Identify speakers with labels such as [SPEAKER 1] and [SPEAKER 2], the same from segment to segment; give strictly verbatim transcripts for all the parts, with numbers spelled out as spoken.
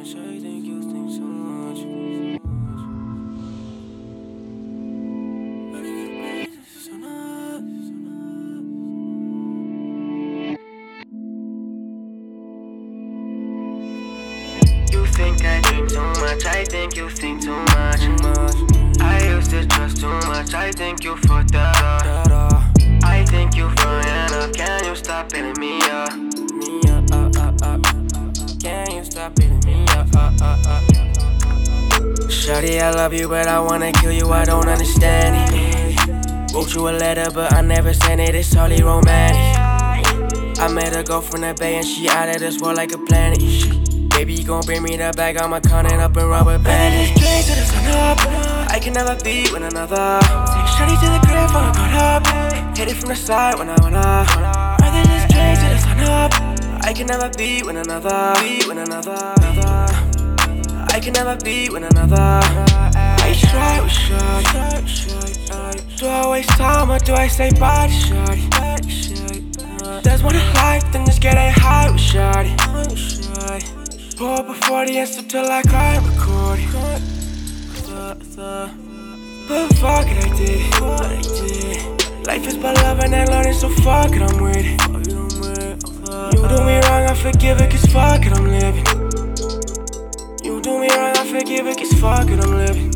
[SPEAKER 1] much, I think you think so much. But if it is so not, so not. You think I drink too much, I think you think too much. I used to trust too much, I think you fucked up. I think you flying up, can you stop beating me up? Me up, up, up, up. Can you stop beating me up, up, up, up? Shawty, I love you, but I wanna kill you, I don't understand it. Wrote you a letter, but I never sent it, it's hardly romantic. I met a girl from the Bay and she out of this world like a planet. Baby, you gon' bring me that bag, I'ma count it up and rubber band it. Straight to the sun up, I can never be with another. Take shawty to the crib, fuck caught up. Hit it from the side when I went up. Rather just straight to the sun up, I can never be with another. Be with another. I can never be with another. I try with shawty. Do I waste time or do I say bye to shawty? There's more to life than just get a high with shawty. Pour up before the answer till I cry and record it. But fuck it, I did it. Life is about loving and learning, so fuck it, I'm with it. You do me wrong, I forgive it, cause fuck it, I'm living. You do me wrong, I forgive it, cause fuck it, I'm living.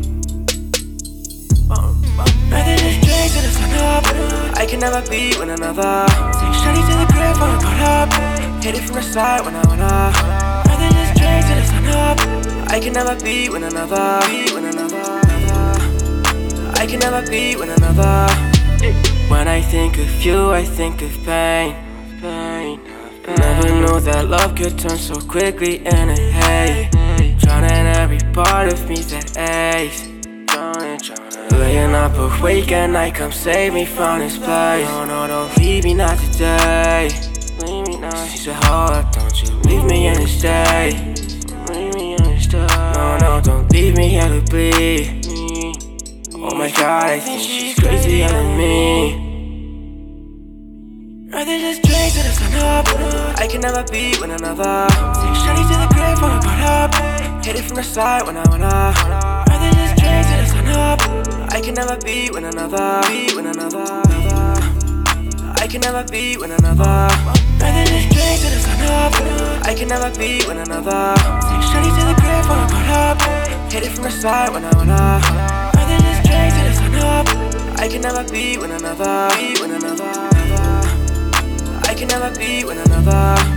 [SPEAKER 1] Rather just drink to the sun up, I can never be with another. Take shawty to the crib, fuck caught up. Hit it from the side when I went up. Rather just drink to the sun up, I can never be with another. Be with another. I can never be with another. When I think of you, I think of pain. Pain. Never knew that love could turn so quickly into hate. Drowning every part of me that aches. Laying up awake at night, come save me from this place. No, no, don't leave me not today. Leave me not. She said, hold up, don't you leave me in this state. Leave me in this state. No, no, don't leave me here to bleed. Oh my God, I think she's crazier than me. Rather just drink to the sun up, I can never be with another. Take shawty to the crib, fuck caught up. Hit it from the side when I went up. Rather just drink to the sun up, I can never be with another. Be with another. I can never be with another. Rather just drink to the sun up, I can never be with another. Take shawty to the crib, fuck caught up. Hit it from the side when I went up. Rather just drink to the sun up, I can never be with another. Be with another. I can never be with another.